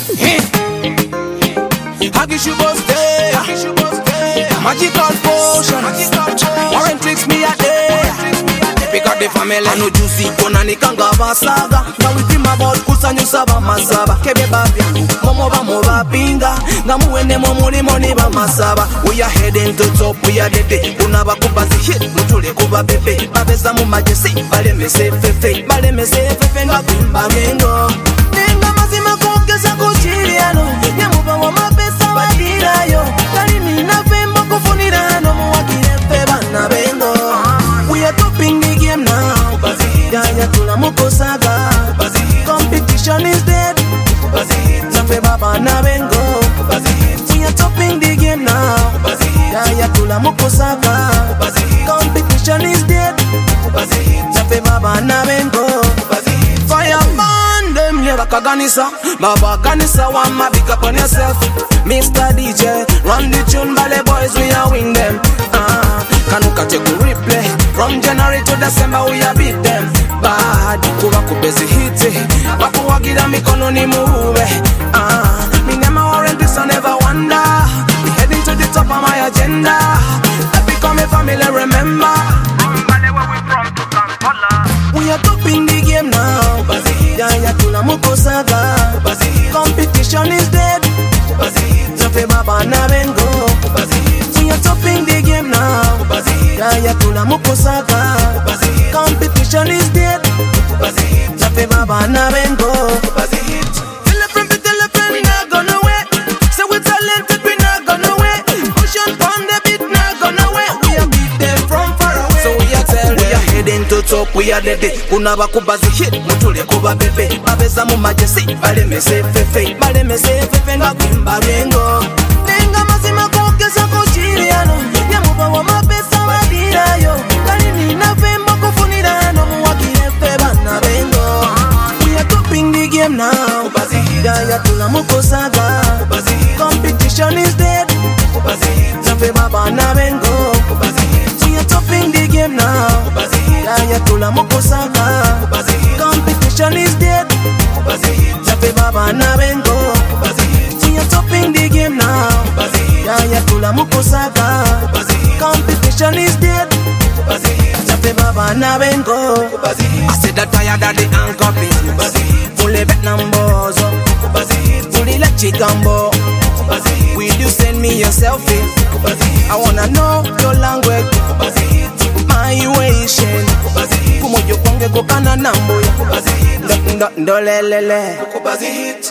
Hagishubos day, magical potion. Warren tricks me a day. Pick up the family. I know juicy kona ni kanga basaga. Now we dream about kusanyu saba masaba. Kebe babia, momo ba moba pinga. Ngamuene momuli moni ba masaba. We are heading to top, we are dead. Unaba kubazi hit, mutule kuba bebe. Babesa mu majesi, bale me se fefe. Bale me se fefe nga kwimba mengo. Nenga mazima kukesa kuchiriano. Nyamuba wa mapesa wadira yo. Kalimi na fembo kufunirano. Muwakile feba na bengo. We are topping the game now. Yaya tula moko saga. Competition is dead. Nafe baba na bengo. We are topping the game now. Yaya tula moko saga. Competition is dead. Nafe baba na bengo. Fireman them never kaganisa. Baba ganisa one ma big up on yourself. Mr. DJ run the tune, ballet boys we are wing them. Kanuka take a replay. From January to December we a beat them. Bad kuba kubezi hiti. Wakuwagira mikono ni muwe. Me nema Warren this I never wonder. We heading to the top of my agenda. I become a family remember. We are topping the game now. Yaya tula moko saga. Competition is dead. Nafe baba na bengo. We are topping the game now. Yaya tula moko saga. Competition is dead. Nafe baba na bengo. Tell a friend, we not gonna wait. Say we talented, we not gonna wait. Ocean pound the beat, not gonna wait. We are beat them from far away. So we are tell them, we are heading to top, we are dead. Unaba kubazi hit, mutule kuba bebe. Babesa mu majesi, bale me se fefe. Bale me se fefe nga kwimba bengo. Nenga mazima kukesa kuchiriano. Nyamuba wa mapesa wadira yo. Kalini na fembo kufunirano. Muwakile feba na bengo. We are topping the game now. Yaya tula moko saga. Competition is dead. Nafe baba na bengo. We are topping the game now. Yaya tula moko saga. Competition is dead. Nafe baba na bengo. We are topping the game now. Yaya tula moko saga. Competition is dead. Nafe baba na bengo. I said that tired of the anchor business. Fully Vietnam bozo. Fully like Chigambo. Will you send me your selfie? I wanna know your language. My equation. Kumo yo konge kokana nambo. Ndolelele.